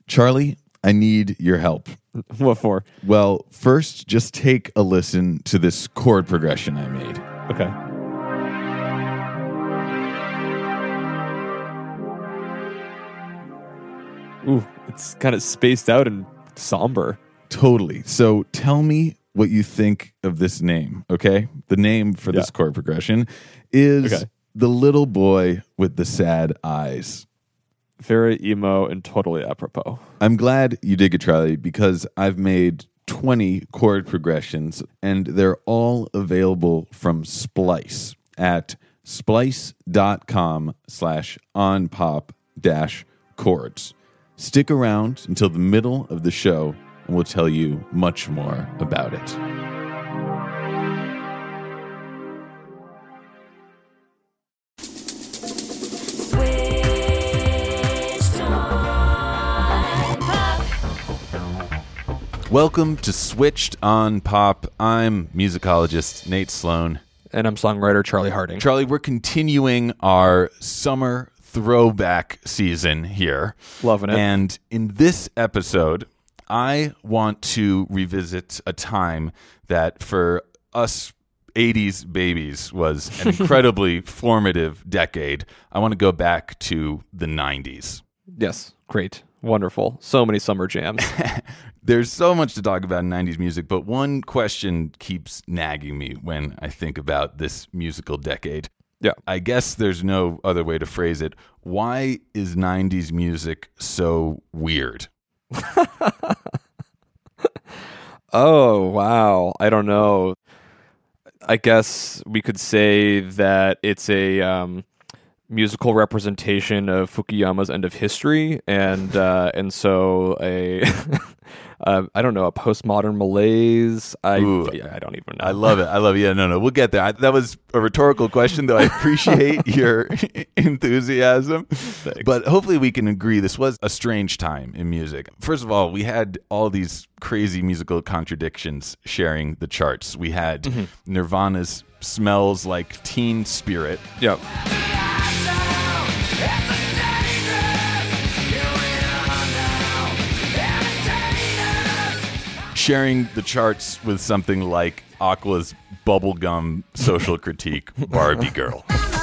Charlie, I need your help. What for? Well, first, just take a listen to this chord progression I made. Okay. Ooh, it's kind of spaced out and somber. Totally. So tell me what you think of this name, okay? The name for this chord progression is The Little Boy with the Sad Eyes. Very emo and totally apropos. I'm glad you dig it, Charlie, because I've made 20 chord progressions, and they're all available from Splice at splice.com/onpop-chords. Stick around until the middle of the show, and we'll tell you much more about it. Welcome to Switched on Pop. I'm musicologist Nate Sloan. And I'm songwriter Charlie Harding. Charlie, we're continuing our summer throwback season here. Loving it. And in this episode, I want to revisit a time that for us 80s babies was an incredibly formative decade. I want to go back to the 90s. Yes, great. Wonderful. So many summer jams. There's so much to talk about in 90s music, but one question keeps nagging me when I think about this musical decade. Yeah. I guess there's no other way to phrase it. Why is 90s music so weird? Oh, wow. I don't know. I guess we could say that it's a musical representation of Fukuyama's End of History, and so a I don't know, a postmodern malaise. I don't even know. I love it. Yeah, no, we'll get there. That was a rhetorical question, though. I appreciate your enthusiasm. Thanks. But hopefully we can agree this was a strange time in music. First of all, we had all these crazy musical contradictions sharing the charts. We had Nirvana's Smells Like Teen Spirit. Yep. Sharing the charts with something like Aqua's bubblegum social critique, Barbie Girl.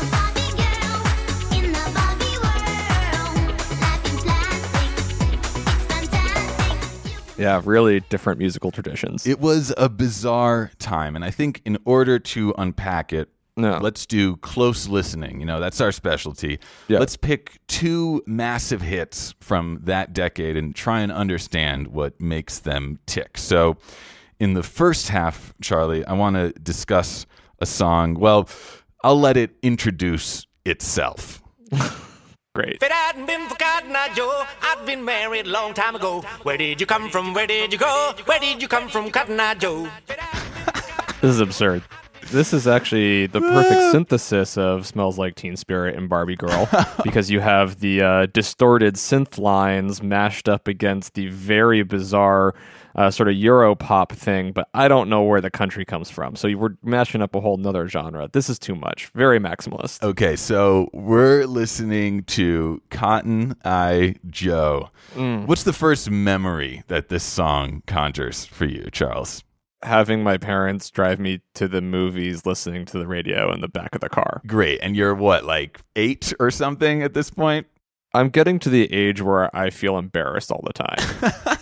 Yeah, really different musical traditions. It was a bizarre time, and I think in order to unpack it, No. let's do close listening. You know, that's our specialty. Yeah. Let's pick two massive hits from that decade and try and understand what makes them tick. So in the first half, Charlie, I want to discuss a song. Well, I'll let it introduce itself. Great. If it hadn't been for Cotton Eye Joe, I'd been married a long time ago. Where did you come from? Where did you go? Where did you come from, Cotton Eye Joe? This is absurd. This is actually the perfect synthesis of Smells Like Teen Spirit and Barbie Girl, because you have the distorted synth lines mashed up against the very bizarre sort of Euro pop thing, but I don't know where the country comes from. So we're mashing up a whole nother genre. This is too much. Very maximalist. Okay, so we're listening to Cotton Eye Joe. What's the first memory that this song conjures for you, Charles? Having my parents drive me to the movies listening to the radio in the back of the car. Great. And you're what, like 8 or something at this point? I'm getting to the age where I feel embarrassed all the time.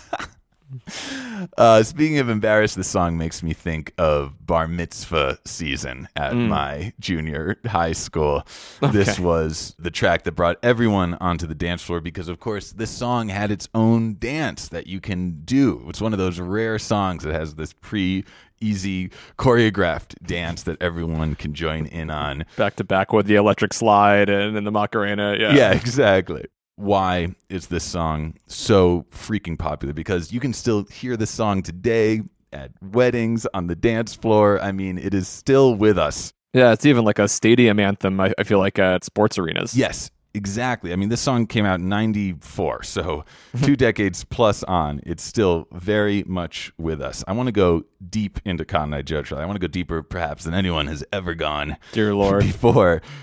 Speaking of embarrassed, this song makes me think of bar mitzvah season at my junior high school. Okay. This was the track that brought everyone onto the dance floor because, of course, this song had its own dance that you can do. It's one of those rare songs that has this easy choreographed dance that everyone can join in on. Back to back with the electric slide and the Macarena. Yeah, exactly. Why is this song so freaking popular? Because you can still hear the song today at weddings, on the dance floor. I mean, it is still with us. Yeah, it's even like a stadium anthem, I feel like, at sports arenas. Yes, exactly. I mean, this song came out in 94, so 2 decades plus on. It's still very much with us. I want to go deep into Cotton Eye Joe, Charlie. I want to go deeper, perhaps, than anyone has ever gone Dear Lord. before.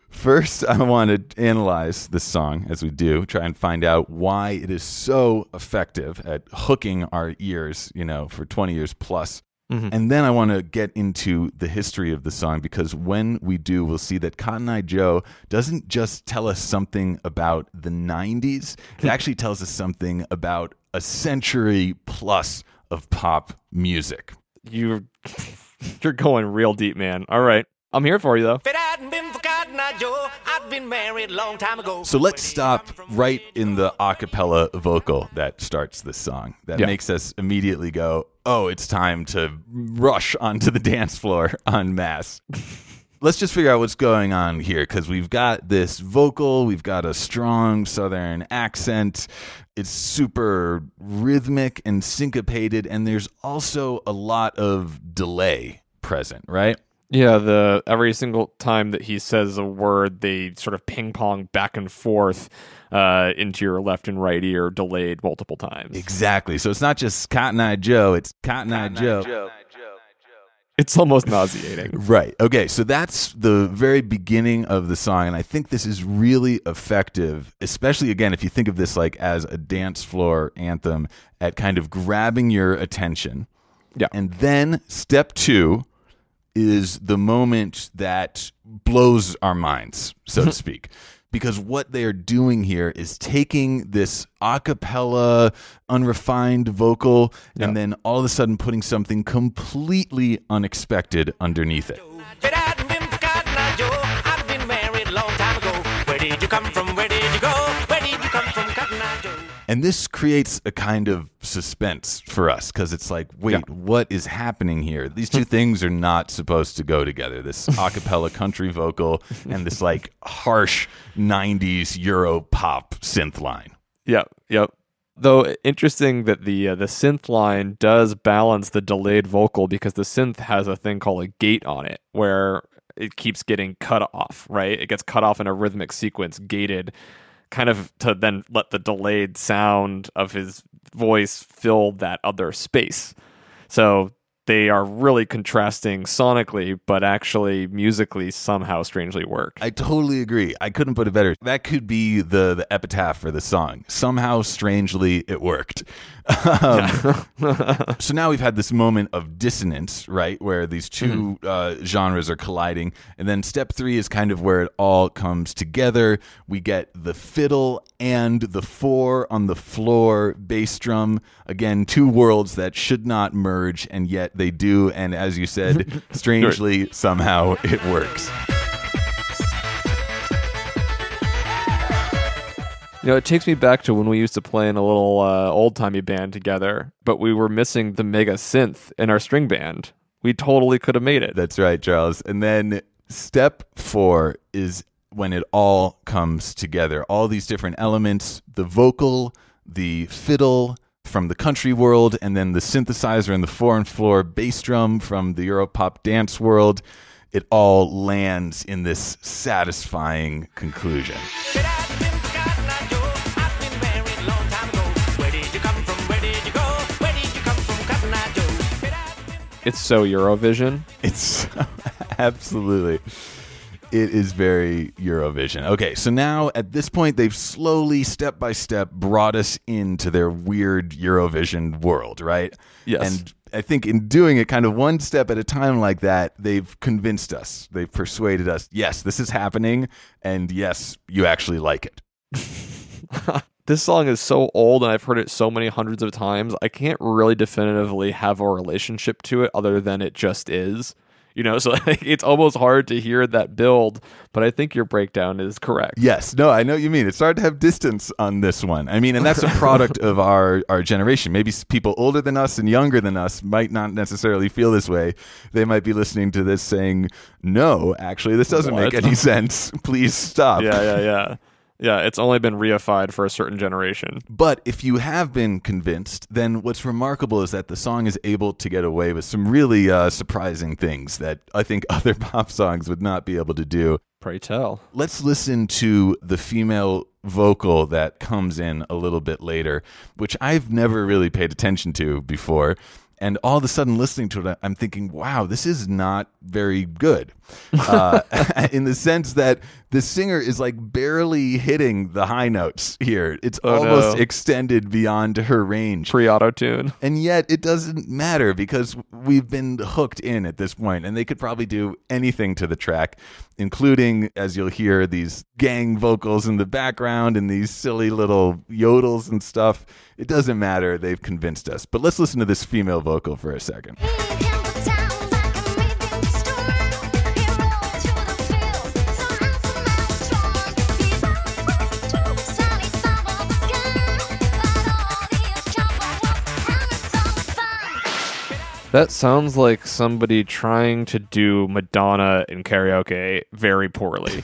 First, I want to analyze this song as we do, try and find out why it is so effective at hooking our ears, for 20 years plus. And then I want to get into the history of the song, because when we do, we'll see that Cotton Eye Joe doesn't just tell us something about the 90s. It actually tells us something about a century plus of pop music. You're going real deep, man. All right. I'm here for you, though. If it hadn't been for Cotton Eye Joe, I'd been married a long time ago. So let's stop right in the a cappella vocal that starts this song. That makes us immediately go, oh, it's time to rush onto the dance floor en masse. Let's just figure out what's going on here, because we've got this vocal, we've got a strong southern accent, it's super rhythmic and syncopated, and there's also a lot of delay present, right? Yeah, every single time that he says a word, they sort of ping pong back and forth into your left and right ear, delayed multiple times. Exactly. So it's not just Cotton Eye Joe, it's Cotton Eye Joe. It's almost nauseating. Right. Okay, so that's the very beginning of the song, and I think this is really effective, especially, again, if you think of this like as a dance floor anthem, at kind of grabbing your attention. Yeah. And then step 2 is the moment that blows our minds, so to speak. Because what they're doing here is taking this a cappella, unrefined vocal, and then all of a sudden putting something completely unexpected underneath it. If it hadn't been for Cotton Eye Joe, I'd been married a long time ago. Where did you come from? Where did you go? Where did you come from, Cotton Eye Joe? And this creates a kind of suspense for us, because it's like, wait, what is happening here? These two things are not supposed to go together. This a cappella country vocal and this like harsh 90s Euro pop synth line. Yep. Though interesting that the synth line does balance the delayed vocal, because the synth has a thing called a gate on it, where it keeps getting cut off, right? It gets cut off in a rhythmic sequence, gated, kind of to then let the delayed sound of his voice fill that other space. So they are really contrasting sonically, but actually musically somehow strangely work. I totally agree. I couldn't put it better. That could be the epitaph for the song. Somehow, strangely, it worked. So now we've had this moment of dissonance, right, where these two genres are colliding. And then step 3 is kind of where it all comes together. We get the fiddle and the 4 on the floor bass drum. Again, two worlds that should not merge, and yet they do. And as you said, strangely, somehow it works. It takes me back to when we used to play in a little old-timey band together, but we were missing the mega synth in our string band. We totally could have made it. That's right, Charles. And then step 4 is when it all comes together. All these different elements, the vocal, the fiddle from the country world, and then the synthesizer and the 4-on-floor bass drum from the Europop dance world. It all lands in this satisfying conclusion. It's so Eurovision. It's absolutely. It is very Eurovision. Okay, so now at this point, they've slowly, step by step, brought us into their weird Eurovision world, right? Yes. And I think in doing it kind of one step at a time like that, they've convinced us. They've persuaded us, yes, this is happening, and yes, you actually like it. This song is so old, and I've heard it so many hundreds of times, I can't really definitively have a relationship to it other than it just is. So it's almost hard to hear that build, but I think your breakdown is correct. Yes. No, I know what you mean. It's hard to have distance on this one. I mean, and that's a product of our generation. Maybe people older than us and younger than us might not necessarily feel this way. They might be listening to this saying, no, actually, this doesn't make any sense. Please stop. Yeah. Yeah, it's only been reified for a certain generation. But if you have been convinced, then what's remarkable is that the song is able to get away with some really surprising things that I think other pop songs would not be able to do. Pray tell. Let's listen to the female vocal that comes in a little bit later, which I've never really paid attention to before. And all of a sudden listening to it, I'm thinking, wow, this is not very good. In the sense that the singer is like barely hitting the high notes here. It's almost extended beyond her range. Pre-auto-tune. And yet it doesn't matter because we've been hooked in at this point, and they could probably do anything to the track, including, as you'll hear, these gang vocals in the background and these silly little yodels and stuff. It doesn't matter. They've convinced us. But let's listen to this female vocal for a second. That sounds like somebody trying to do Madonna in karaoke very poorly.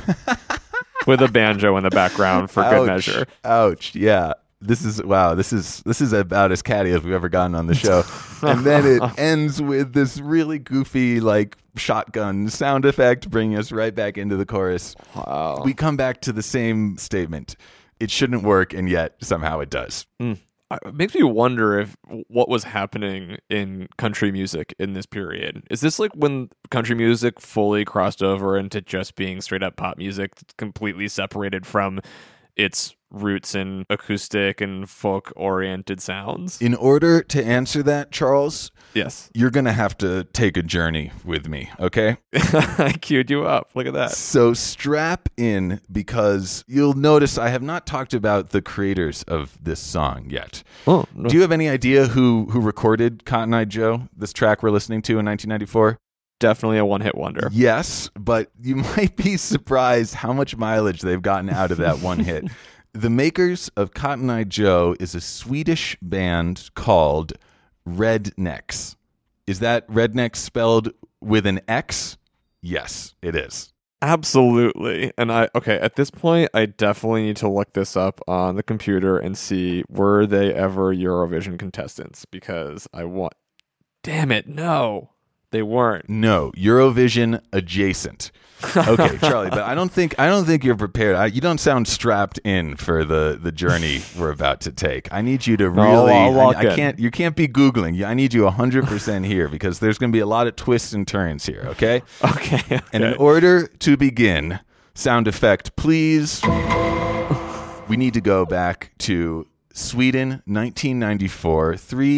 With a banjo in the background for good measure. Ouch. Yeah. This is about as catty as we've ever gotten on the show. And then it ends with this really goofy like shotgun sound effect, bringing us right back into the chorus. Wow. We come back to the same statement. It shouldn't work, and yet somehow it does. It makes me wonder if what was happening in country music in this period. Is this like when country music fully crossed over into just being straight up pop music, completely separated from its roots in acoustic and folk oriented sounds? In order to answer that, Charles, yes, you're going to have to take a journey with me, okay? I queued you up. Look at that. So strap in, because you'll notice I have not talked about the creators of this song yet. Oh, no. Do you have any idea who recorded Cotton Eye Joe, this track we're listening to in 1994? Definitely a one-hit wonder. Yes, but you might be surprised how much mileage they've gotten out of that one hit. The makers of Cotton Eye Joe is a Swedish band called Rednecks. Is that Rednecks spelled with an X? Yes, it is. Absolutely. And at this point, I definitely need to look this up on the computer and see, were they ever Eurovision contestants? Because damn it, no. They weren't. No, Eurovision adjacent. Okay, Charlie, but I don't think you're prepared. You don't sound strapped in for the journey we're about to take. I need you to really. You can't be Googling. I need you 100% here, because there's going to be a lot of twists and turns here. Okay. Okay. And in order to begin, sound effect, please. We need to go back to Sweden, 1994.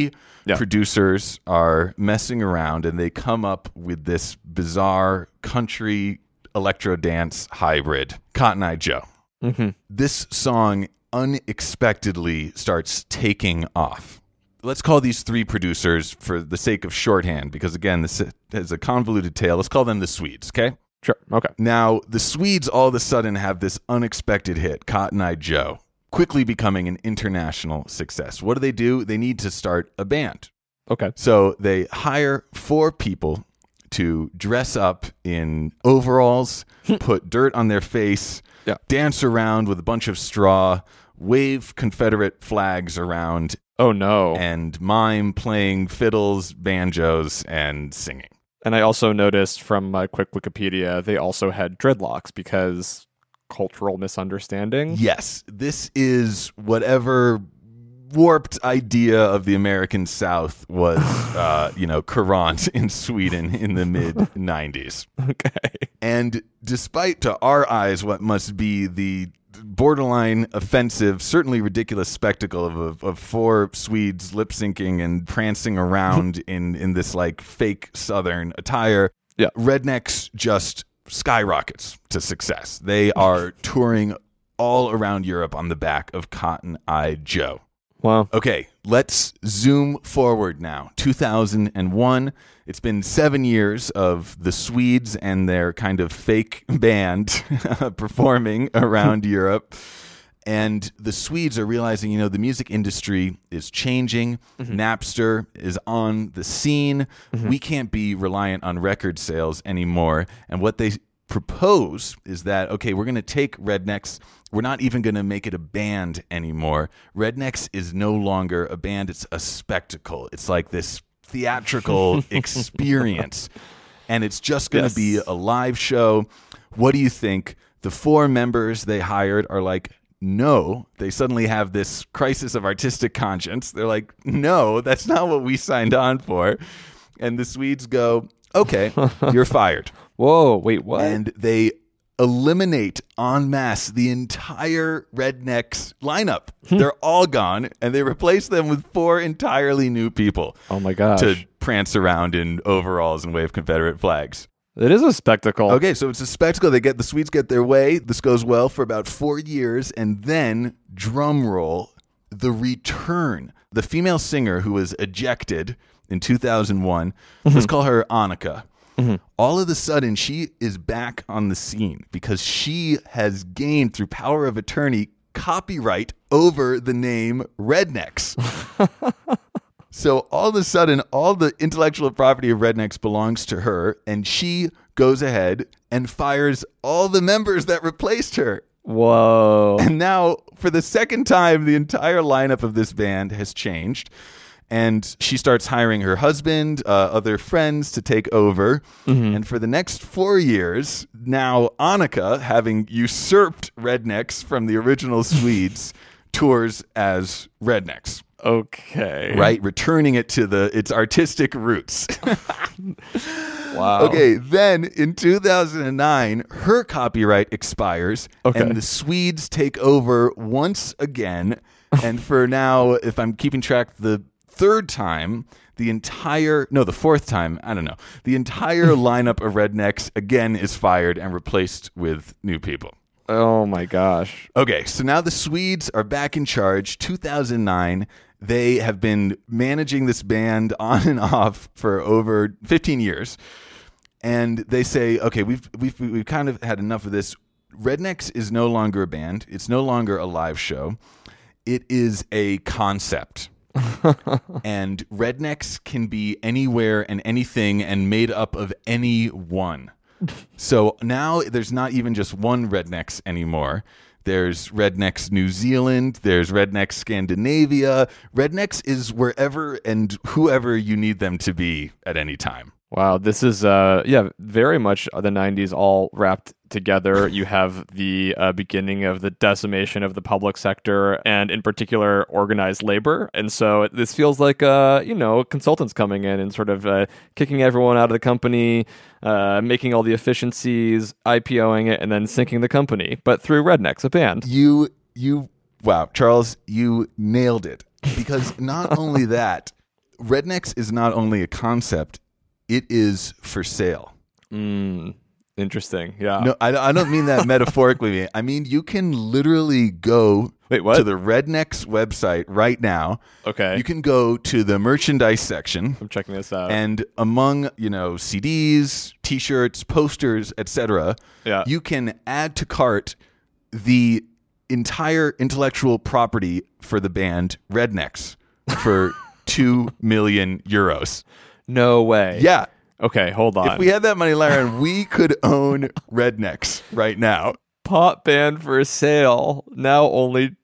Producers are messing around, and they come up with this bizarre country electro dance hybrid, Cotton Eye Joe. Mm-hmm. This song unexpectedly starts taking off. Let's call these three producers, for the sake of shorthand, because again, this is a convoluted tale. Let's call them the Swedes, okay? Sure, okay. Now, the Swedes all of a sudden have this unexpected hit, Cotton Eye Joe, quickly becoming an international success. What do? They need to start a band. Okay. So they hire 4 people to dress up in overalls, put dirt on their face, dance around with a bunch of straw, wave Confederate flags around. Oh, no. And mime playing fiddles, banjos, and singing. And I also noticed from my quick Wikipedia, they also had dreadlocks, because cultural misunderstanding. Yes, this is whatever warped idea of the American South was, current in Sweden in the mid-90s. Okay. And despite to our eyes what must be the borderline offensive, certainly ridiculous spectacle of 4 Swedes lip-syncing and prancing around in this like fake Southern attire, Rednecks just skyrockets to success. They are touring all around Europe on the back of Cotton Eye Joe. Wow. Okay, let's zoom forward now. 2001. It's been 7 years of the Swedes and their kind of fake band performing around Europe. And the Swedes are realizing, the music industry is changing. Mm-hmm. Napster is on the scene. Mm-hmm. We can't be reliant on record sales anymore. And what they propose is that, okay, we're going to take Rednecks. We're not even going to make it a band anymore. Rednecks is no longer a band. It's a spectacle. It's like this theatrical experience. And it's just going to be a live show. What do you think? The 4 members they hired are like no, they suddenly have this crisis of artistic conscience. They're like, no, that's not what we signed on for. And the Swedes go, okay, you're fired. Whoa, wait, what? And they eliminate en masse the entire Rednecks lineup. They're all gone, and they replace them with 4 entirely new people. Oh my gosh. To prance around in overalls and wave Confederate flags. It is a spectacle. Okay, so it's a spectacle. The Swedes get their way. This goes well for about 4 years, and then, drum roll, the return. The female singer who was ejected in 2001, let's call her Annika. All of a sudden, she is back on the scene because she has gained, through power of attorney, copyright over the name Rednecks. So all of a sudden, all the intellectual property of Rednecks belongs to her, and she goes ahead and fires all the members that replaced her. Whoa. And now, for the second time, the entire lineup of this band has changed. And she starts hiring her husband, other friends to take over. And for the next 4 years, now Annika, having usurped Rednecks from the original Swedes, tours as Rednecks. Okay. Right? Returning it to its artistic roots. Wow. Okay, then in 2009, her copyright expires, and the Swedes take over once again. And for now, if I'm keeping track, the fourth time, the entire lineup of Rednecks again is fired and replaced with new people. Oh my gosh. Okay, so now the Swedes are back in charge. 2009, they have been managing this band on and off for over 15 years. And they say, okay, we've kind of had enough of this. Rednecks is no longer a band. It's no longer a live show. It is a concept. And Rednecks can be anywhere and anything and made up of anyone. So now there's not even just one Rednecks anymore. There's Rednecks New Zealand. There's Rednecks Scandinavia. Rednecks is wherever and whoever you need them to be at any time. Wow, this is very much the 90s all wrapped together. You have the beginning of the decimation of the public sector and in particular organized labor. And so this feels like consultants coming in and sort of kicking everyone out of the company, making all the efficiencies, IPOing it, and then sinking the company, but through Rednecks, a band. Wow, Charles, you nailed it. Because not only that, Rednecks is not only a concept, it is for sale. Interesting. Yeah. No, I don't mean that metaphorically. I mean, you can literally go to the Rednecks website right now. Okay. You can go to the merchandise section. I'm checking this out. And among, CDs, T-shirts, posters, etc., you can add to cart the entire intellectual property for the band Rednecks for 2 million euros. No way. Yeah. Okay, hold on. If we had that money, Lauren, we could own Rednecks right now. Pop band for sale. Now only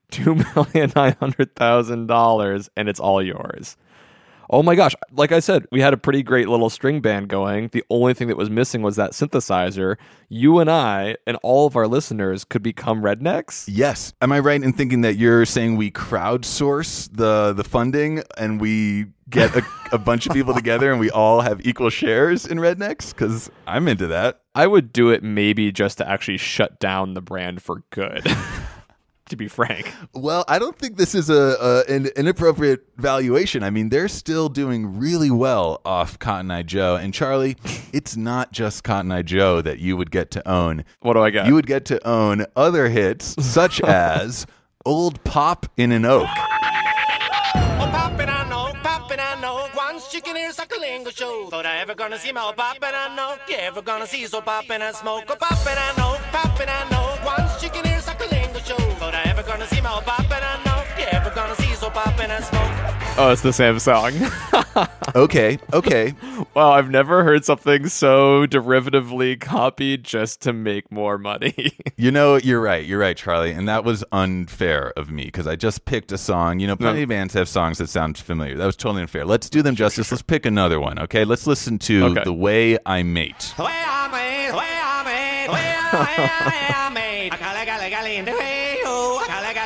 $2,900,000, and it's all yours. Oh my gosh. Like I said, we had a pretty great little string band going. The only thing that was missing was that synthesizer. You and I and all of our listeners could become Rednecks? Yes. Am I right in thinking that you're saying we crowdsource the funding and we get a bunch of people together and we all have equal shares in Rednecks? Because I'm into that. I would do it maybe just to actually shut down the brand for good. To be frank. Well, I don't think this is an inappropriate valuation. I mean, they're still doing really well off Cotton Eye Joe. And Charlie, it's not just Cotton Eye Joe that you would get to own. What do I got? You would get to own other hits such as Old Pop in an Oak. Oh, poppin' I know, once chicken ear suckling a show. Thought I ever gonna see my old poppin' I know, you ever gonna see so poppin' and smoke. Oh, poppin' I know, once chicken ear suckling a show. Thought I ever gonna see my old poppin' I know, you ever gonna see so poppin' and smoke. Oh, it's the same song. Okay. Wow, I've never heard something so derivatively copied just to make more money. You're right, Charlie. And that was unfair of me because I just picked a song. Plenty of bands have songs that sound familiar. That was totally unfair. Let's do them justice. Let's pick another one, okay? Let's listen to The Way I Mate. Way I mate. I call a galley in the way, oh, I call a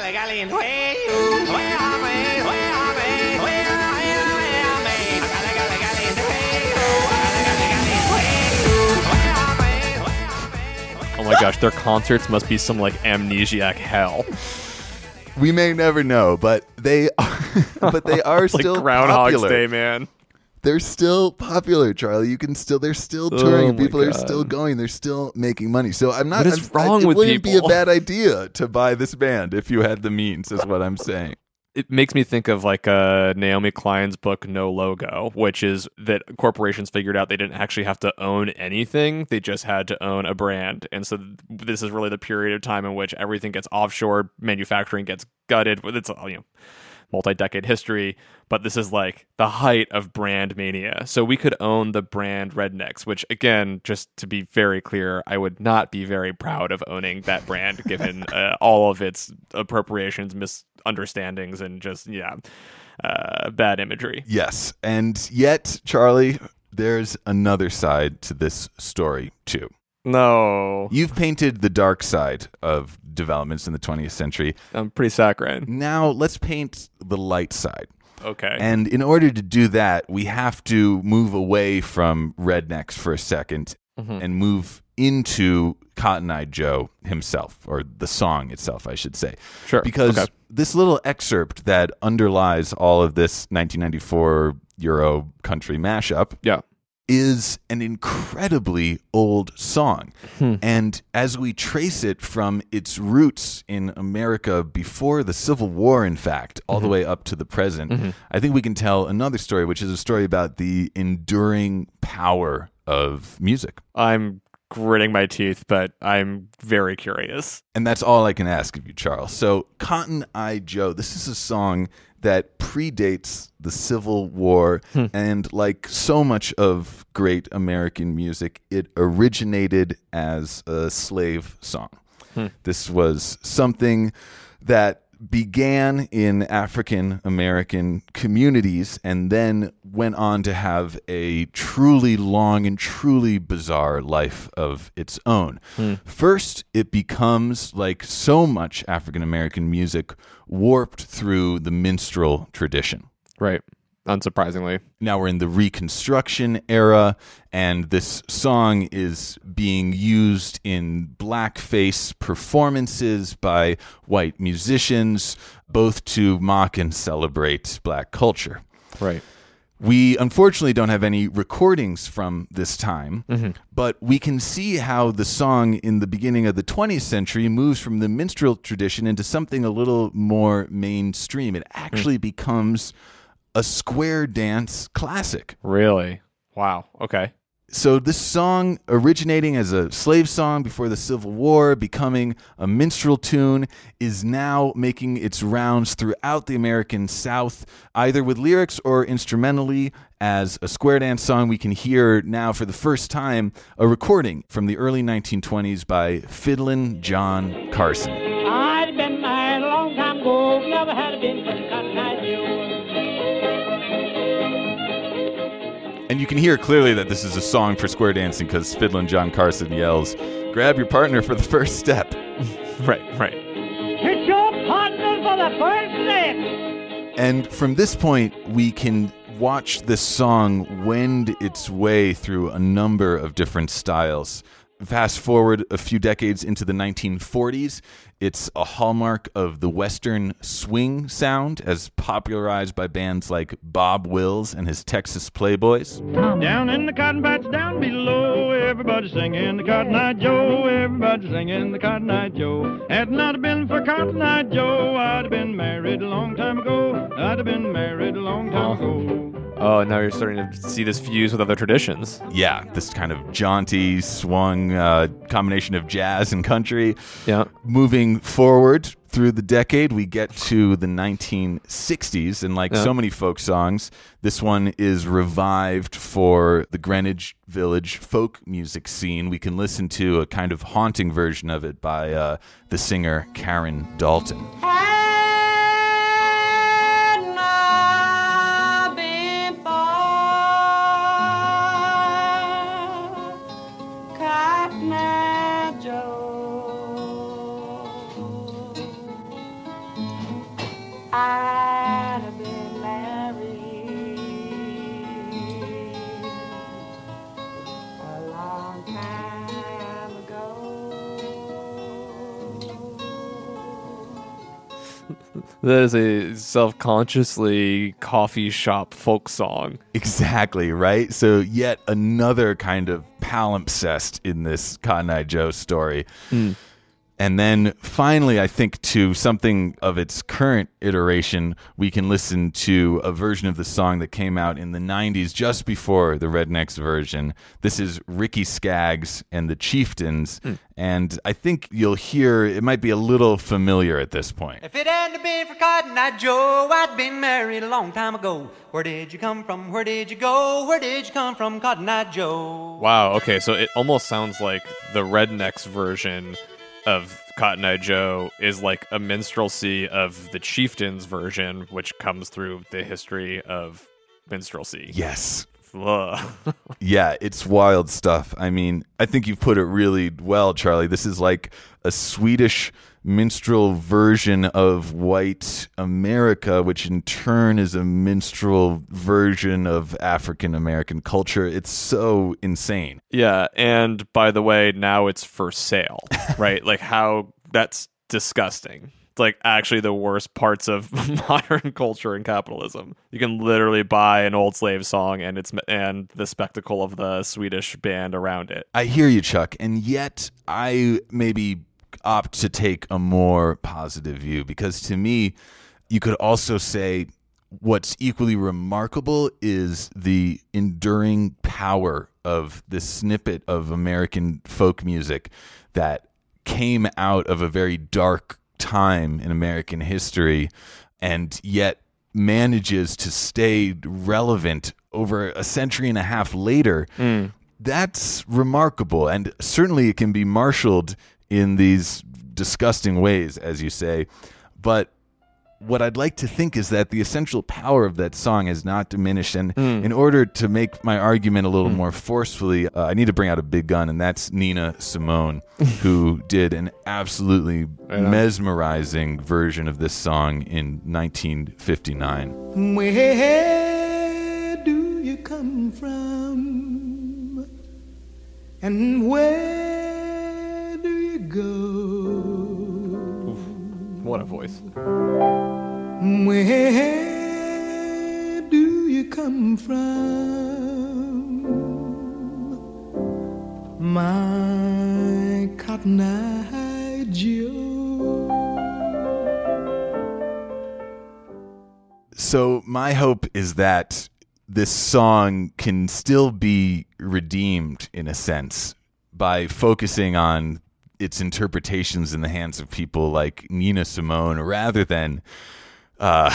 Oh my gosh, their concerts must be some like amnesiac hell. We may never know, but they are Like still Groundhog's popular. Day, man. They're still popular, Charlie. They're still touring, and my people are God. still going. They're still making money. So I'm not. What is wrong it with wouldn't be people? a bad idea to buy this band if you had the means. Is what I'm saying. It makes me think of like Naomi Klein's book No Logo, which is that corporations figured out they didn't actually have to own anything. They just had to own a brand. And so this is really the period of time in which everything gets offshore, manufacturing gets gutted. It's multi-decade history, but this is like the height of brand mania. So we could own the brand Rednecks, which again, just to be very clear, I would not be very proud of owning that brand given all of its appropriations, misunderstandings, and just, bad imagery. Yes, and yet, Charlie, there's another side to this story too. No, You've painted the dark side of developments in the 20th century. I'm pretty saccharine. Now let's paint the light side. Okay. And in order to do that, we have to move away from Rednecks for a second and move into Cotton Eye Joe himself, or the song itself, I should say. Sure. Because Okay. this little excerpt that underlies all of this 1994 Euro country mashup Yeah. is an incredibly old song. And as we trace it from its roots in America before the Civil War, in fact, all the way up to the present, I think we can tell another story, which is a story about the enduring power of music. I'm gritting my teeth, but I'm very curious. And that's all I can ask of you, Charles. So, Cotton Eye Joe, this is a song that predates the Civil War, and like so much of great American music, it originated as a slave song. This was something that began in African American communities and then went on to have a truly long and truly bizarre life of its own. First, it becomes, like so much African American music, warped through the minstrel tradition. Right. Unsurprisingly. Now we're in the Reconstruction era, and this song is being used in blackface performances by white musicians, both to mock and celebrate black culture. Right. We unfortunately don't have any recordings from this time, but we can see how the song in the beginning of the 20th century moves from the minstrel tradition into something a little more mainstream. It actually becomes a square dance classic. Really? Wow. Okay. So this song, originating as a slave song before the Civil War, becoming a minstrel tune, is now making its rounds throughout the American South, either with lyrics or instrumentally as a square dance song. We can hear now for the first time a recording from the early 1920s by Fiddlin' John Carson. I'd been married a long time ago, never had been for the Cotton Eye Joe. And you can hear clearly that this is a song for square dancing because Fiddlin' John Carson yells, "Grab your partner for the first step." Right. Hit your partner for the first step. And from this point, we can watch this song wend its way through a number of different styles. Fast forward a few decades into the 1940s, it's a hallmark of the Western swing sound as popularized by bands like Bob Wills and his Texas Playboys. Down in the cotton patch down below, everybody singing the Cotton Eye Joe, everybody singing the Cotton Eye Joe. Had it not been for Cotton Eye Joe, I'd have been married a long time ago. I'd have been married a long time ago. Oh, now you're starting to see this fuse with other traditions. Yeah, this kind of jaunty swung combination of jazz and country. Yeah. Moving forward through the decade, we get to the 1960s, and like so many folk songs, this one is revived for the Greenwich Village folk music scene. We can listen to a kind of haunting version of it by the singer Karen Dalton. That is a self-consciously coffee shop folk song. Exactly, right? So yet another kind of palimpsest in this Cotton Eye Joe story. And then finally, I think to something of its current iteration, we can listen to a version of the song that came out in the 90s, just before the Rednecks version. This is Ricky Skaggs and the Chieftains. And I think you'll hear it might be a little familiar at this point. If it hadn't been for Cotton Eye Joe, I'd been married a long time ago. Where did you come from? Where did you go? Where did you come from, Cotton Eye Joe? Wow, okay, so it almost sounds like the Rednecks version of Cotton Eye Joe is like a minstrelsy of the Chieftains version, which comes through the history of minstrelsy. Yes. Ugh. Yeah, it's wild stuff. I mean, I think you've put it really well, Charlie. This is like a Swedish minstrel version of white America, which in turn is a minstrel version of African American culture. It's so insane. Yeah, and by the way, now it's for sale, right? Like how that's disgusting. It's like actually the worst parts of modern culture and capitalism. You can literally buy an old slave song and the spectacle of the Swedish band around it. I hear you, Chuck, and yet I maybe opt to take a more positive view, because to me, you could also say what's equally remarkable is the enduring power of this snippet of American folk music that came out of a very dark time in American history and yet manages to stay relevant over a century and a half later. That's remarkable, and certainly it can be marshaled in these disgusting ways, as you say. But what I'd like to think is that the essential power of that song has not diminished. And in order to make my argument a little more forcefully, I need to bring out a big gun, and that's Nina Simone, who did an absolutely mesmerizing version of this song in 1959. Where do you come from? And where do you go? What a voice. Where do you come from? My Cotton Eye Joe. So my hope is that this song can still be redeemed in a sense by focusing on its interpretations in the hands of people like Nina Simone, rather than a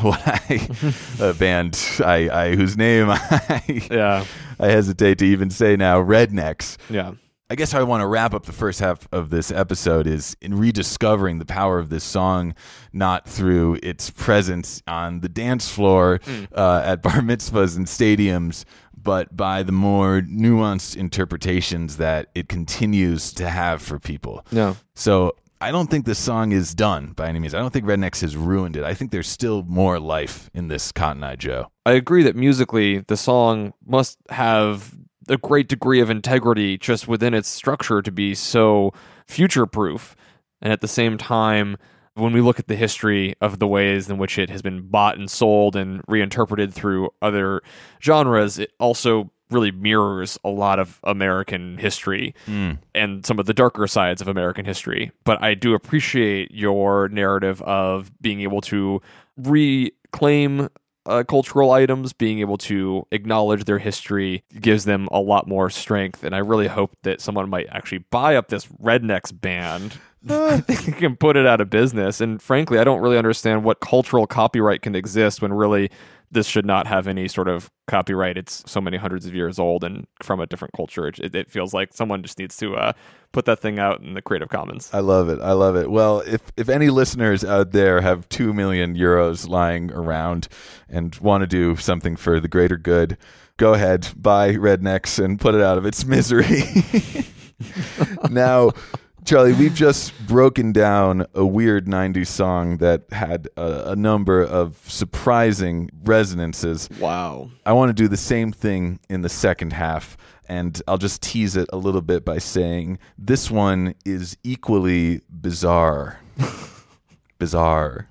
band whose name I hesitate to even say now, Rednecks. Yeah. I guess how I want to wrap up the first half of this episode is in rediscovering the power of this song, not through its presence on the dance floor at bar mitzvahs and stadiums, but by the more nuanced interpretations that it continues to have for people. Yeah. So I don't think this song is done by any means. I don't think Rednecks has ruined it. I think there's still more life in this Cotton Eye Joe. I agree that musically, the song must have a great degree of integrity just within its structure to be so future-proof. And at the same time, when we look at the history of the ways in which it has been bought and sold and reinterpreted through other genres, it also really mirrors a lot of American history and some of the darker sides of American history. But I do appreciate your narrative of being able to reclaim cultural items, being able to acknowledge their history gives them a lot more strength. And I really hope that someone might actually buy up this Rednecks band. I think you can put it out of business. And frankly, I don't really understand what cultural copyright can exist when really this should not have any sort of copyright. It's so many hundreds of years old and from a different culture. It feels like someone just needs to put that thing out in the Creative Commons. I love it. I love it. Well, if any listeners out there have 2 million euros lying around and want to do something for the greater good, go ahead, buy Rednecks and put it out of its misery. Now, Charlie, we've just broken down a weird 90s song that had a number of surprising resonances. Wow. I want to do the same thing in the second half, and I'll just tease it a little bit by saying this one is equally bizarre. Bizarre.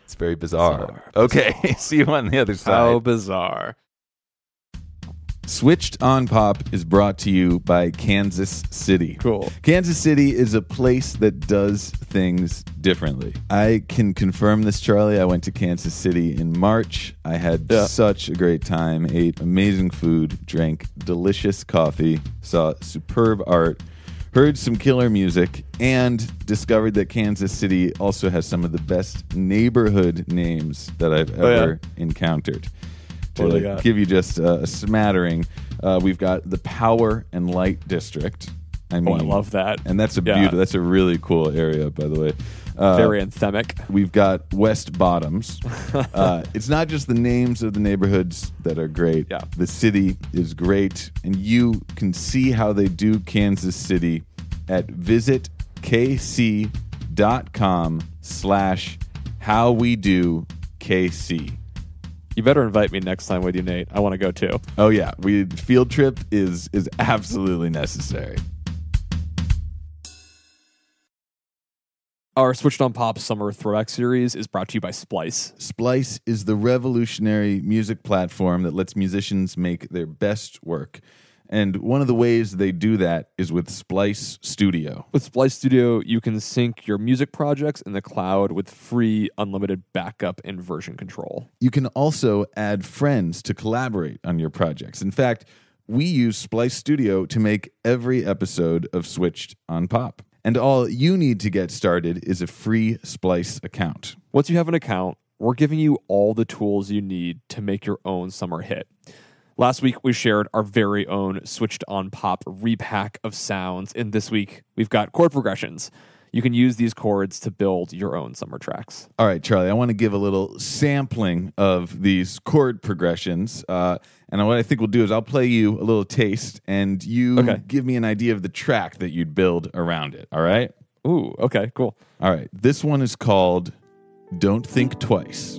It's very bizarre. Okay, see you on the other side. How bizarre. Switched on Pop is brought to you by Kansas City. Cool. Kansas City is a place that does things differently. I can confirm this, Charlie. I went to Kansas City in March. I had such a great time, ate amazing food, drank delicious coffee, saw superb art, heard some killer music, and discovered that Kansas City also has some of the best neighborhood names that I've ever encountered. To give you just a smattering, we've got the Power and Light District. I love that. And that's that's a really cool area, by the way. Very anthemic. We've got West Bottoms. It's not just the names of the neighborhoods that are great. Yeah. The city is great, and you can see how they do Kansas City at visitkc.com/howwedokc. You better invite me next time with you, Nate. I want to go too. Oh yeah, field trip is absolutely necessary. Our Switched on Pop Summer Throwback Series is brought to you by Splice. Splice is the revolutionary music platform that lets musicians make their best work. And one of the ways they do that is with Splice Studio. With Splice Studio, you can sync your music projects in the cloud with free, unlimited backup and version control. You can also add friends to collaborate on your projects. In fact, we use Splice Studio to make every episode of Switched on Pop. And all you need to get started is a free Splice account. Once you have an account, we're giving you all the tools you need to make your own summer hit. Last week, we shared our very own Switched on Pop repack of sounds, and this week, we've got chord progressions. You can use these chords to build your own summer tracks. All right, Charlie, I want to give a little sampling of these chord progressions, and what I think we'll do is I'll play you a little taste, and you give me an idea of the track that you'd build around it, all right? Ooh, okay, cool. All right, this one is called Don't Think Twice.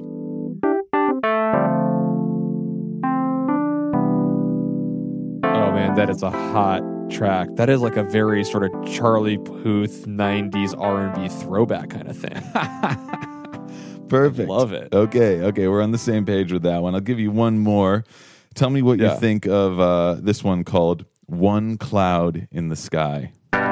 Man, that is a hot track. That is like a very sort of Charlie Puth 90s R&B throwback kind of thing. Perfect. Love it. Okay, we're on the same page with that one. I'll give you one more. Tell me what you think of this one called One Cloud in the Sky.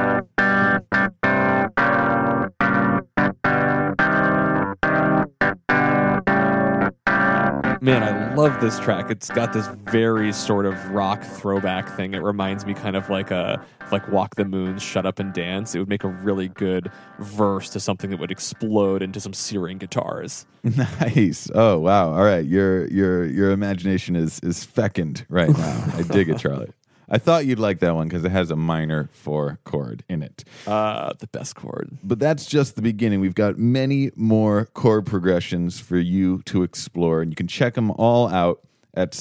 Man, I love this track. It's got this very sort of rock throwback thing. It reminds me kind of like Walk the Moon's Shut Up and Dance. It would make a really good verse to something that would explode into some searing guitars. Nice. Oh wow. All right. Your imagination is fecund right now. I dig it, Charlie. I thought you'd like that one because it has a minor 4 chord in it. The best chord. But that's just the beginning. We've got many more chord progressions for you to explore, and you can check them all out at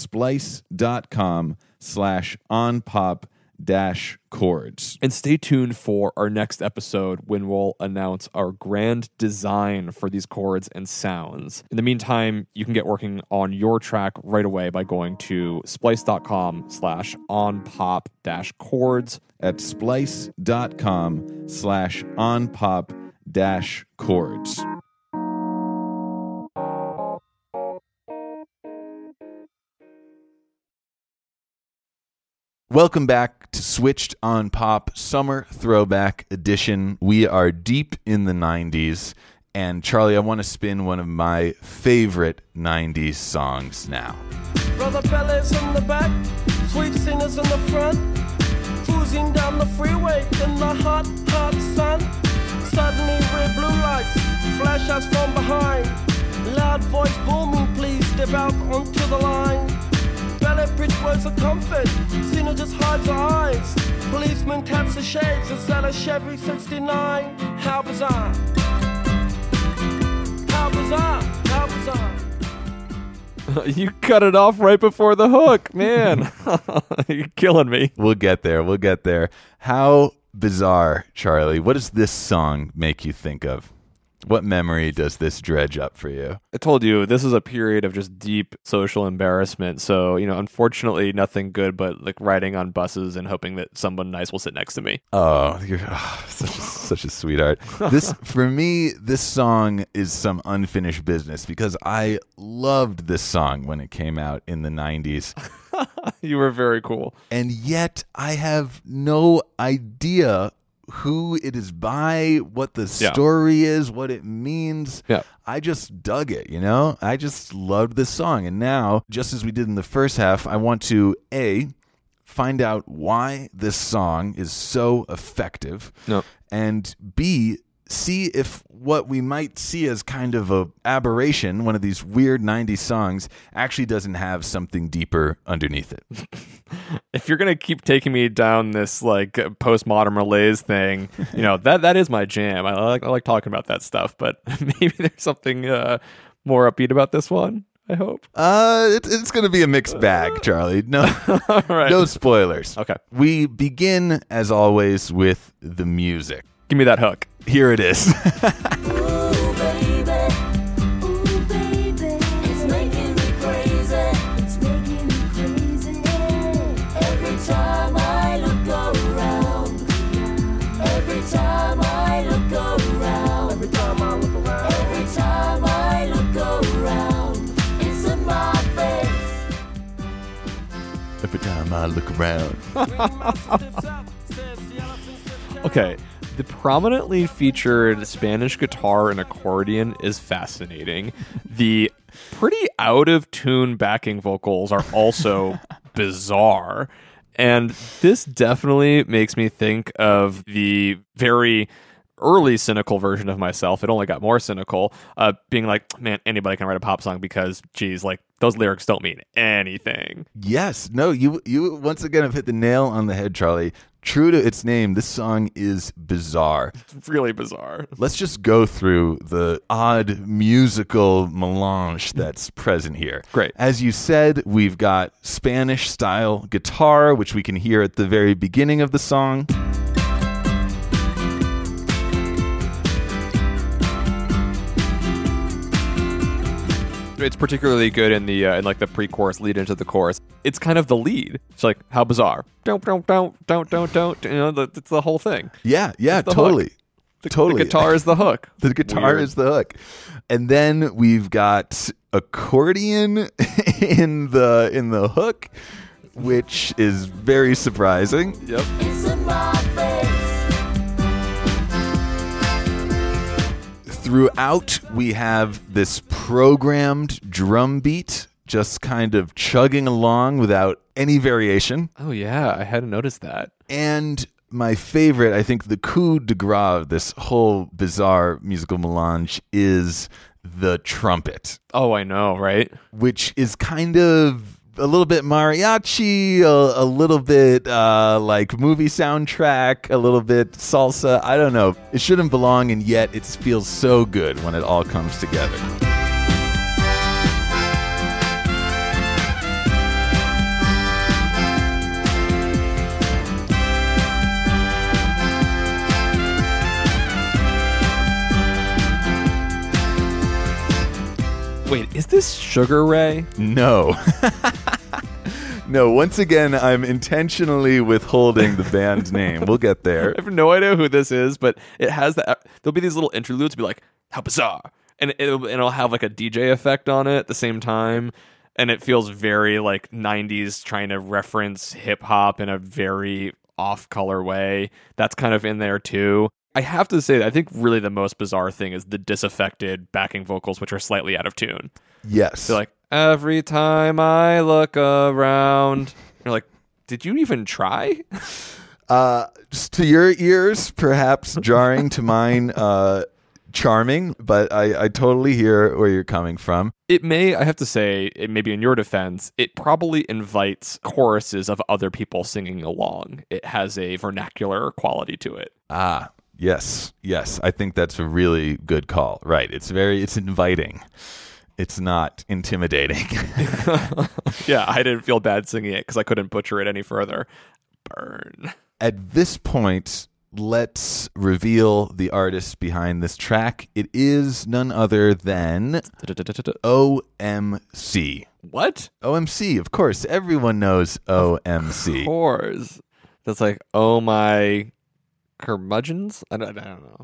splice.com/onpop-chords. And stay tuned for our next episode when we'll announce our grand design for these chords and sounds. In the meantime, you can get working on your track right away by going to splice.com/onpop-chords. At splice.com/onpop-chords. Welcome back to Switched on Pop Summer Throwback Edition. We are deep in the 90s, and Charlie, I want to spin one of my favorite 90s songs now. Brother Bellas in the back, sweet singers in the front, cruising down the freeway in the hot, hot sun. Suddenly red blue lights flash us from behind. Loud voice booming, please step out onto the line. Ballet bridge words of comfort, Cena just hides her eyes. Policeman taps the shades, is that a Chevy 69? How bizarre. How bizarre, how bizarre. You cut it off right before the hook, man. You're killing me. We'll get there. How bizarre, Charlie. What does this song make you think of? What memory does this dredge up for you? I told you this is a period of just deep social embarrassment. So, unfortunately, nothing good but like riding on buses and hoping that someone nice will sit next to me. Oh, you're such a sweetheart. For me, this song is some unfinished business because I loved this song when it came out in the 90s. You were very cool. And yet I have no idea who it is by, what the story is, what it means. Yeah. I just dug it, I just loved this song. And now, just as we did in the first half, I want to, A, find out why this song is so effective, and B, see if what we might see as kind of a aberration, one of these weird 90s songs, actually doesn't have something deeper underneath it. If you're going to keep taking me down this like postmodern malaise thing, that is my jam. I like talking about that stuff, but maybe there's something more upbeat about this one. I hope. It's going to be a mixed bag, Charlie. No, All right. No spoilers. Okay. We begin, as always, with the music. Give me that hook. Here it is. Every time I look around. Okay. The prominently featured Spanish guitar and accordion is fascinating. The pretty out-of-tune backing vocals are also bizarre. And this definitely makes me think of the very early cynical version of myself. It only got more cynical, being like, man, anybody can write a pop song because, geez, like, those lyrics don't mean anything. Yes. No, you once again have hit the nail on the head, Charlie. True to its name, this song is bizarre. It's really bizarre. Let's just go through the odd musical melange that's present here. Great. As you said, we've got Spanish-style guitar, which we can hear at the very beginning of the song. It's particularly good in the in like the pre-chorus lead into the chorus. It's kind of the lead. It's like, how bizarre. Don't. It's the whole thing. Yeah, the totally. The guitar is the hook. The guitar is the hook. And then we've got accordion in the hook, which is very surprising. Yep. It's in my face. Throughout, we have this programmed drum beat just kind of chugging along without any variation. Oh, yeah. I hadn't noticed that. And my favorite, I think the coup de grace of this whole bizarre musical melange is the trumpet. Oh, I know, right? Which is kind of a little bit mariachi, a little bit like movie soundtrack, a little bit salsa. I don't know. It shouldn't belong, and yet it feels so good when it all comes together. Wait, is this Sugar Ray? No. No, once again, I'm intentionally withholding the band name. We'll get there. I have no idea who this is, but it has that. There'll be these little interludes, be like, how bizarre. And it'll have like a DJ effect on it at the same time. And it feels very like 90s trying to reference hip hop in a very off color way. That's kind of in there too. I have to say, I think really the most bizarre thing is the disaffected backing vocals, which are slightly out of tune. Yes. So like, every time I look around, you're like, did you even try? Just to your ears, perhaps jarring, to mine, charming, but I totally hear where you're coming from. It may, I have to say, it maybe in your defense, it probably invites choruses of other people singing along. It has a vernacular quality to it. Ah, yes. I think that's a really good call. Right. It's inviting. It's not intimidating. Yeah, I didn't feel bad singing it because I couldn't butcher it any further. Burn. At this point, let's reveal the artist behind this track. It is none other than OMC. What? OMC, of course. Everyone knows OMC. Of course. That's like, oh my curmudgeons? I don't know.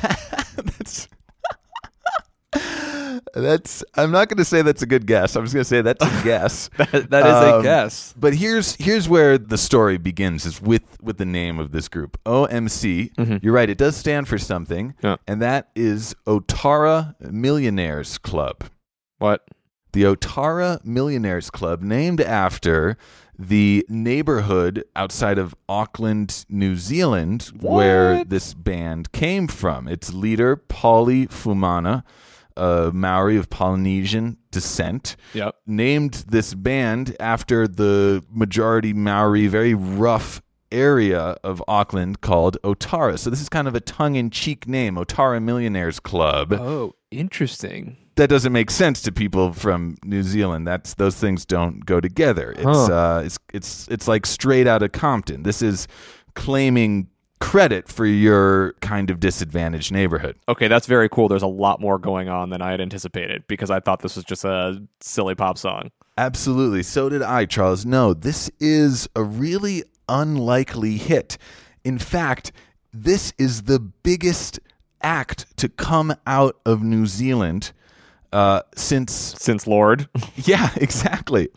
That's I'm not going to say that's a good guess. I'm just going to say that's a guess. that is a guess. But here's where the story begins, is with the name of this group. OMC. You're right, it does stand for something. Yeah. And that is Otara Millionaires Club. What? The Otara Millionaires Club, named after the neighborhood outside of Auckland, New Zealand, where this band came from. Its leader, Pauli Fumana, a Maori of Polynesian descent, named this band after the majority Maori, very rough area of Auckland called Otara. So this is kind of a tongue-in-cheek name, Otara Millionaires Club. Oh, interesting. That doesn't make sense to people from New Zealand. Those things don't go together. It's like straight out of Compton. This is claiming credit for your kind of disadvantaged neighborhood. Okay, that's very cool. There's a lot more going on than I had anticipated because I thought this was just a silly pop song. Absolutely. So did I, Charles. No, this is a really unlikely hit. In fact, this is the biggest act to come out of New Zealand since Lorde. Yeah, exactly.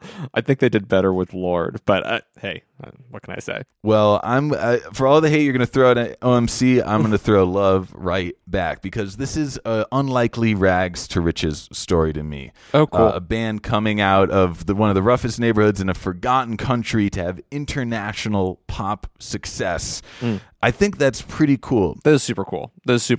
I think they did better with Lorde, but hey, what can I say? Well, I'm for all the hate you're going to throw at OMC, I'm going to throw love right back, because this is an unlikely rags to riches story to me. Oh, cool. A band coming out of one of the roughest neighborhoods in a forgotten country to have international pop success. I think that's pretty cool. That is super cool.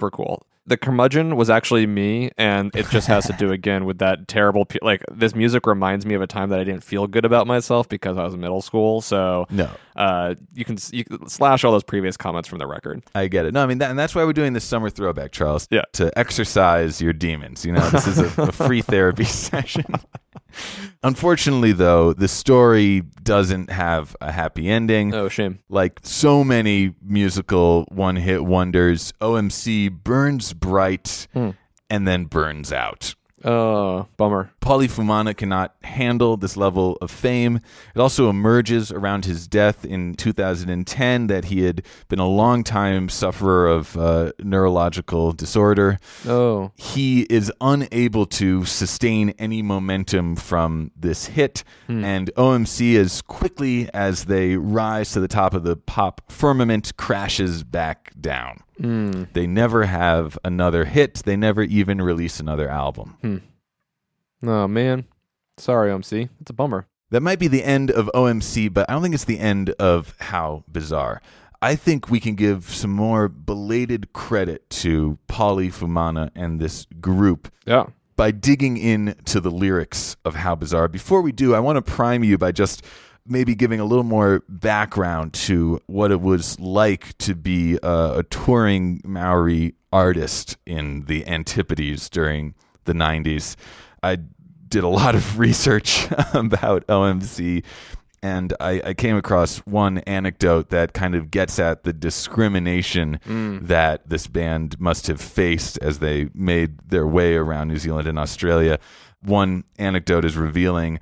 The curmudgeon was actually me, and it just has to do again with that terrible this music reminds me of a time that I didn't feel good about myself because I was in middle school. So no, you can slash all those previous comments from the record. I get it. No, I mean and that's why we're doing this summer throwback, Charles. Yeah, to exercise your demons. You know, this is a free therapy session. Unfortunately, though, the story doesn't have a happy ending. Oh, shame. Like so many musical one-hit wonders, OMC burns bright and then burns out. Oh, bummer. Pauli Fumana cannot handle this level of fame. It also emerges around his death in 2010 that he had been a long-time sufferer of neurological disorder. Oh. He is unable to sustain any momentum from this hit, and OMC, as quickly as they rise to the top of the pop firmament, crashes back down. They never have another hit. They never even release another album. Oh, man. Sorry, OMC. It's a bummer. That might be the end of OMC, but I don't think it's the end of How Bizarre. I think we can give some more belated credit to Pauli Fumana and this group by digging into the lyrics of How Bizarre. Before we do, I want to prime you by just maybe giving a little more background to what it was like to be a touring Maori artist in the Antipodes during the 90s. I did a lot of research about OMC, and I came across one anecdote that kind of gets at the discrimination that this band must have faced as they made their way around New Zealand and Australia. One anecdote is revealing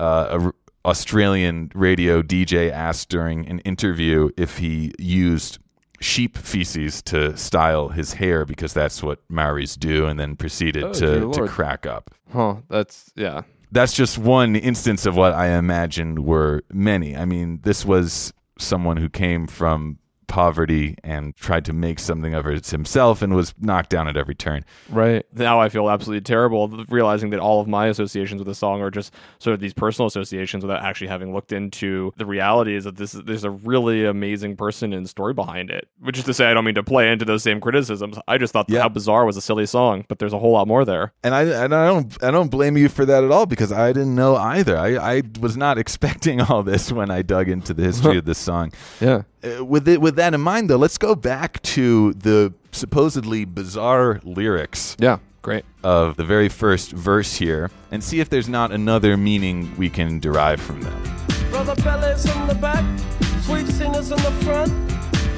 Australian radio DJ asked during an interview if he used sheep feces to style his hair because that's what Maoris do, and then proceeded to crack up. Huh, That's just one instance of what I imagined were many. I mean, this was someone who came from poverty and tried to make something of it himself and was knocked down at every turn. Right. Now I feel absolutely terrible realizing that all of my associations with the song are just sort of these personal associations without actually having looked into the realities of there's a really amazing person and story behind it. Which is to say, I don't mean to play into those same criticisms. I just thought How Bizarre was a silly song, but there's a whole lot more there. And I don't blame you for that at all, because I didn't know either. I was not expecting all this when I dug into the history of this song. Yeah. With that in mind, though, let's go back to the supposedly bizarre lyrics. Yeah, great. Of the very first verse here, and see if there's not another meaning we can derive from them. Brother Bellas in the back, sweet singers in the front,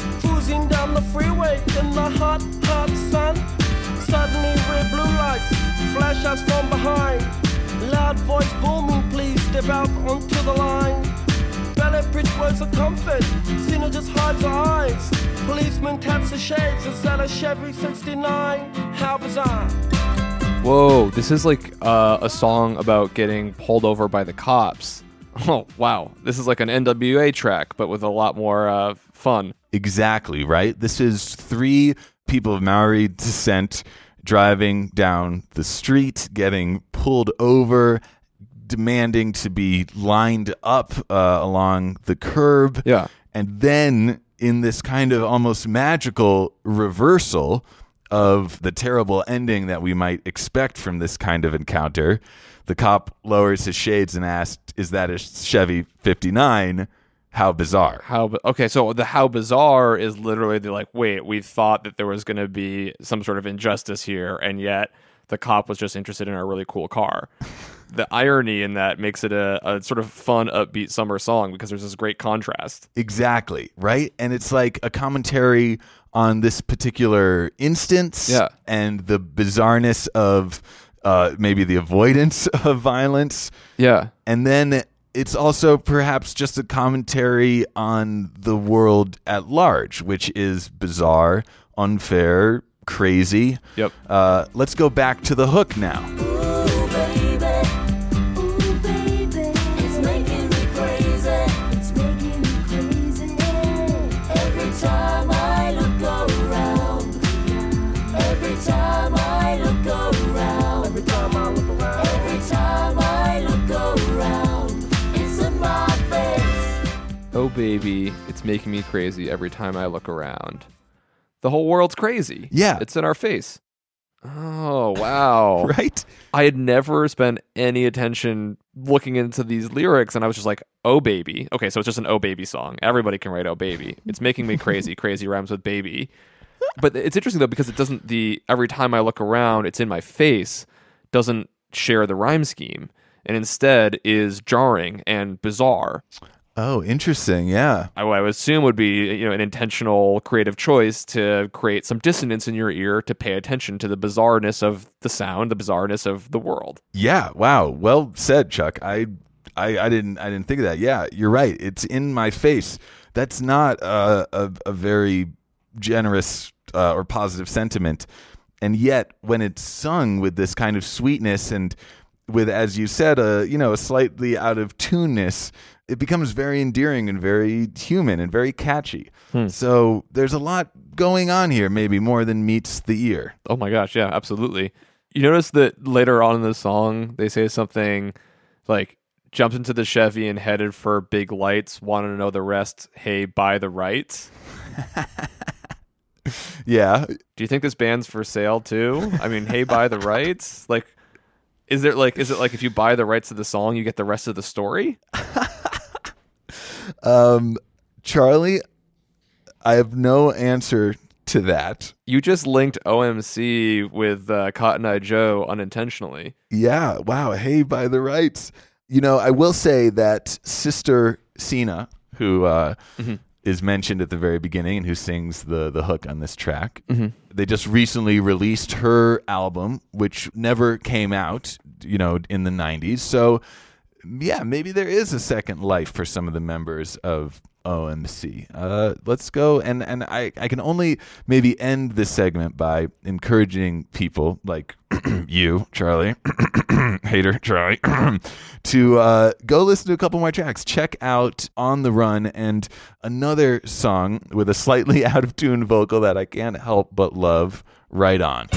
cruising down the freeway in the hot, hot sun. Suddenly red blue lights flash us from behind. Loud voice booming, please step out onto the line. Ballet bridge words of comfort, Cena just hides her eyes. Policeman taps the shades, is that a Chevy 69? How bizarre. Whoa, this is like a song about getting pulled over by the cops. Oh, wow. This is like an NWA track, but with a lot more fun. Exactly, right? This is three people of Maori descent driving down the street, getting pulled over, demanding to be lined up along the curb. Yeah. And then in this kind of almost magical reversal of the terrible ending that we might expect from this kind of encounter, the cop lowers his shades and asks, is that a Chevy 59? How bizarre. Okay, so the how bizarre is literally the like, wait, we thought that there was going to be some sort of injustice here, and yet the cop was just interested in our really cool car. The irony in that makes it a sort of fun, upbeat summer song because there's this great contrast. Exactly, right? And it's like a commentary on this particular instance and the bizarreness of maybe the avoidance of violence. Yeah. And then it's also perhaps just a commentary on the world at large, which is bizarre, unfair, crazy. Yep. Let's go back to the hook now. Oh, baby, it's making me crazy every time I look around. The whole world's crazy. Yeah. It's in our face. Oh, wow. Right? I had never spent any attention looking into these lyrics, and I was just like, oh, baby. Okay, so it's just an oh, baby song. Everybody can write oh, baby. It's making me crazy. Crazy rhymes with baby. But it's interesting, though, because it doesn't, every time I look around, it's in my face, doesn't share the rhyme scheme, and instead is jarring and bizarre. Oh, interesting. Yeah. I would assume would be an intentional creative choice to create some dissonance in your ear to pay attention to the bizarreness of the sound, the bizarreness of the world. Yeah. Wow. Well said, Chuck. I didn't think of that. Yeah, you're right. It's in my face. That's not a very generous or positive sentiment. And yet, when it's sung with this kind of sweetness and with, as you said, a slightly out of tuneness, it becomes very endearing and very human and very catchy. So there's a lot going on here, maybe more than meets the ear. Oh my gosh, yeah, absolutely. You notice that later on in the song, they say something like, jumped into the Chevy and headed for big lights, wanted to know the rest, hey, buy the rights. Yeah. Do you think this band's for sale too? I mean, hey, buy the rights? Like, is it like if you buy the rights to the song, you get the rest of the story? Charlie, I have no answer to that. You just linked OMC with Cotton Eye Joe unintentionally. Yeah. Wow. Hey, by the rights. I will say that Sister Cena, who is mentioned at the very beginning and who sings the hook on this track, they just recently released her album, which never came out, in the 90s. So, yeah, maybe there is a second life for some of the members of OMC. Let's go. And I can only maybe end this segment by encouraging people like you, Charlie, hater Charlie, to go listen to a couple more tracks. Check out On the Run and another song with a slightly out of tune vocal that I can't help but love, Right On.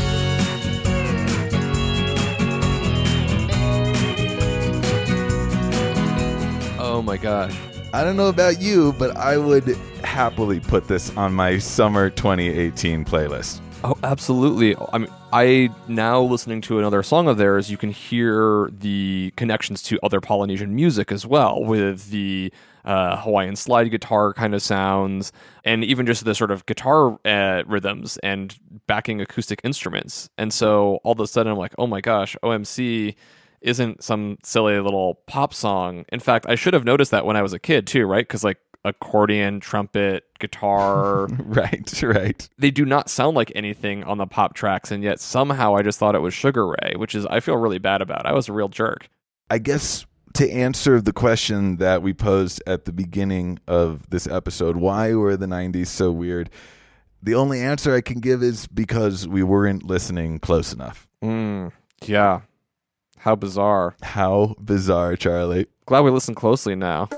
Oh my gosh. I don't know about you, but I would happily put this on my summer 2018 playlist. Oh, absolutely. I mean, I now listening to another song of theirs, you can hear the connections to other Polynesian music as well, with the Hawaiian slide guitar kind of sounds, and even just the sort of guitar rhythms and backing acoustic instruments. And so all of a sudden I'm like, oh my gosh, OMC isn't some silly little pop song. In fact, I should have noticed that when I was a kid too, right? Because like accordion, trumpet, guitar. Right. They do not sound like anything on the pop tracks, and yet somehow I just thought it was Sugar Ray, which is I feel really bad about. I was a real jerk. I guess to answer the question that we posed at the beginning of this episode, why were the 90s so weird? The only answer I can give is because we weren't listening close enough. Yeah. How bizarre. How bizarre, Charlie. Glad we listen closely now.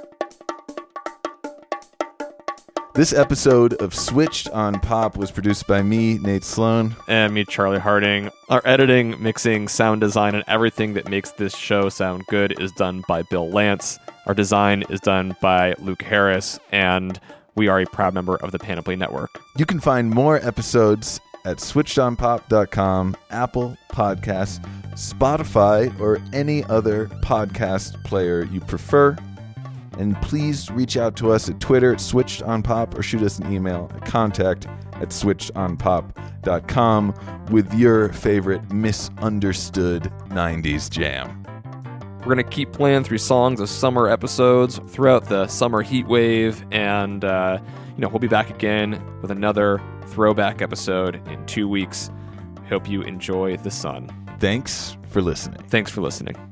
This episode of Switched on Pop was produced by me, Nate Sloan. And me, Charlie Harding. Our editing, mixing, sound design, and everything that makes this show sound good is done by Bill Lance. Our design is done by Luke Harris, and we are a proud member of the Panoply Network. You can find more episodes at switchedonpop.com, Apple Podcasts, Spotify, or any other podcast player you prefer. And please reach out to us at Twitter at switchedonpop or shoot us an email at contact@switchedonpop.com with your favorite misunderstood 90s jam. We're going to keep playing through songs of summer episodes throughout the summer heat wave, and we'll be back again with another throwback episode in 2 weeks. Hope you enjoy the sun. Thanks for listening. Thanks for listening.